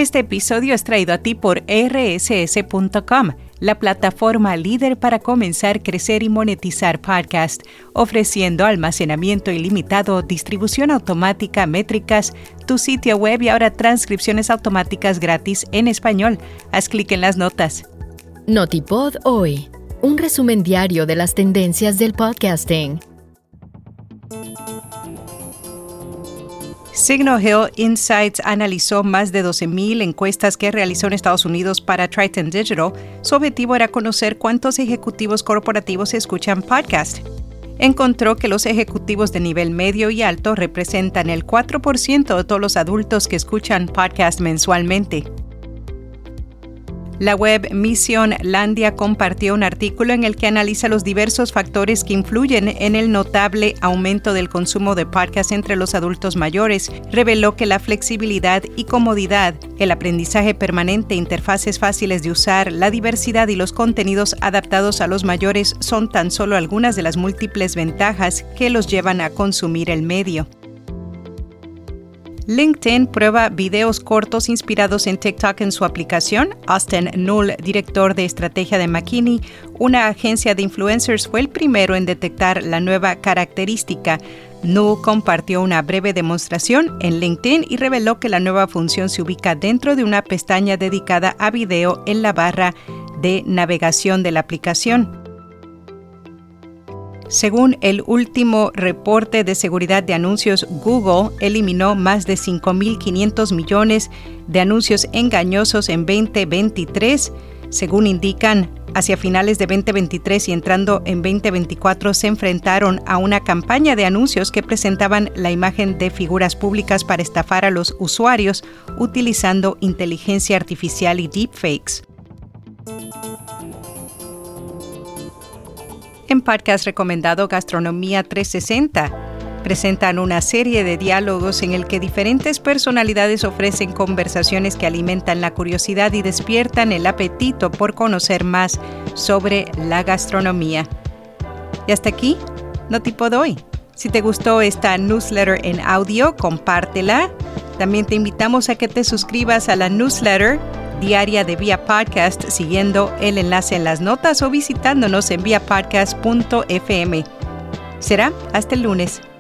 Este episodio es traído a ti por rss.com, la plataforma líder para comenzar, crecer y monetizar podcast, ofreciendo almacenamiento ilimitado, distribución automática, métricas, tu sitio web y ahora transcripciones automáticas gratis en español. Haz clic en las notas. Notipod hoy, un resumen diario de las tendencias del podcasting. Signal Hill Insights analizó más de 12,000 encuestas que realizó en Estados Unidos para Triton Digital. Su objetivo era conocer cuántos ejecutivos corporativos escuchan podcast. Encontró que los ejecutivos de nivel medio y alto representan el 4% de todos los adultos que escuchan podcast mensualmente. La web Missionlandia compartió un artículo en el que analiza los diversos factores que influyen en el notable aumento del consumo de podcast entre los adultos mayores. Reveló que la flexibilidad y comodidad, el aprendizaje permanente, interfaces fáciles de usar, la diversidad y los contenidos adaptados a los mayores son tan solo algunas de las múltiples ventajas que los llevan a consumir el medio. LinkedIn prueba videos cortos inspirados en TikTok en su aplicación. Austin Null, director de estrategia de McKinney, una agencia de influencers, fue el primero en detectar la nueva característica. Null compartió una breve demostración en LinkedIn y reveló que la nueva función se ubica dentro de una pestaña dedicada a video en la barra de navegación de la aplicación. Según el último reporte de seguridad de anuncios, Google eliminó más de 5.500 millones de anuncios engañosos en 2023. Según indican, hacia finales de 2023 y entrando en 2024 se enfrentaron a una campaña de anuncios que presentaban la imagen de figuras públicas para estafar a los usuarios utilizando inteligencia artificial y deepfakes. En podcast recomendado Gastronomía 360, presentan una serie de diálogos en el que diferentes personalidades ofrecen conversaciones que alimentan la curiosidad y despiertan el apetito por conocer más sobre la gastronomía. Y hasta aquí, Notipod hoy. Si te gustó esta newsletter en audio, compártela. También te invitamos a que te suscribas a la newsletter diaria de Vía Podcast siguiendo el enlace en las notas o visitándonos en viapodcast.fm. Será hasta el lunes.